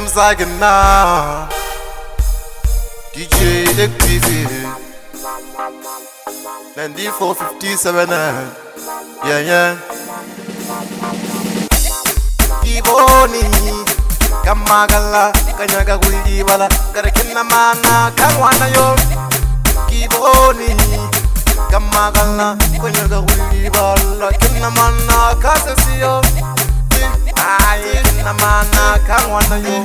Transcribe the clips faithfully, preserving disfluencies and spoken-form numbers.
Sagana D J Active ninety-four fifty-seven. Yeah, yeah. Kiboni Kamagala Kanyaga Wibala Karakina Mana Kawana yo Kiboni Kamagala Kanyaga Wibala Kinamana Kasasio Aye Namana Kawana yo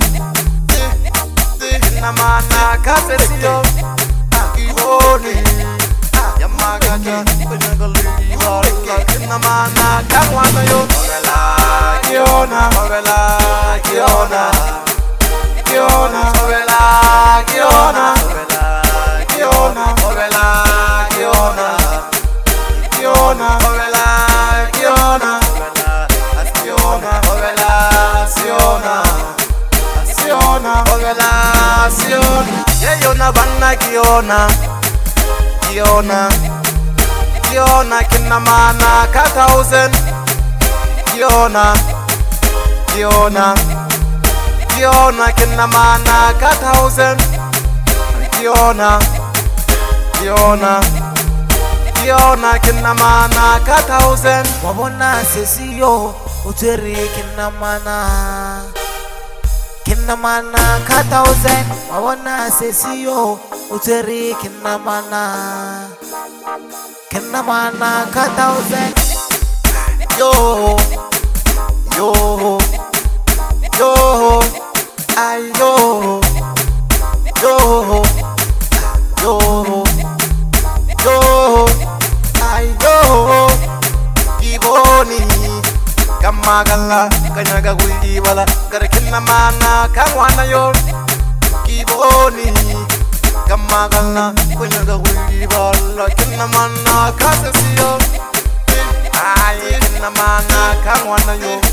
Namana Kasasio Kiboni Yamagaja Kanyaga Wibala Kinamana Kawana yo Kiona, Ovela, Kiona, Kiona, Ovela, Kiona, Kiona, Ovela, Kiona, Kiona, Ovela, Kiona, Kiona, Ovela, Siona, Siona, Ovela, Siona. Yeah, Yona, Vanna, Kiona, Kiona, Kiona, Kinamana, Katausen, Kiona. Kiona, Kiona, Kinamana, Kathausen. Kiona, Kiona, Kiona, Kinamana, Kathausen. Wabona sesiyo, uteri Kinamana, Kinamana, Kathausen. Wabona sesiyo, uteri Kinamana, Kinamana, Kathausen. Yo, yo. Yo, ay yo, yo, yo, yo, ay yo. Kiboni Kamagala Kanyaga Wibala Karakina Mana Kawana yo Kiboni Kamagala Kanyaga Wibala Kinamana Kasasio Aye Kinamana Kawana yo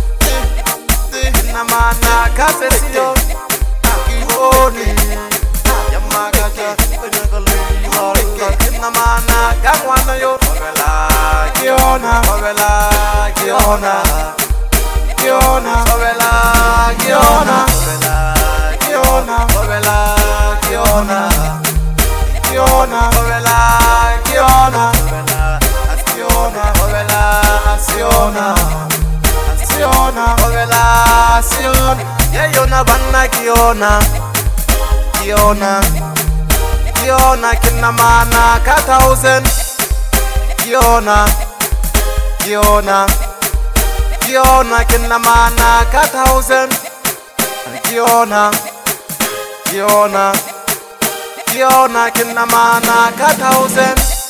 Namana Kasesio Kiboni Yamagaja Kanyaga Kinamana Kawana yo Ovela Kiona Ovela Kiona Kiona Ovela Kiona Ovela Kiona Ovela Kiona Kiona Ovela Kiona Kiona Ovela Siona Kiona, Ovela, Siona. Yeah, Yona, Vanna, Kiona, Kiona, Kiona, Kinamana, Kathausen. Kiona, Kiona, Kiona, Kinamana, Kathausen. Kiona, Kiona, Kiona, Kinamana, Kathausen.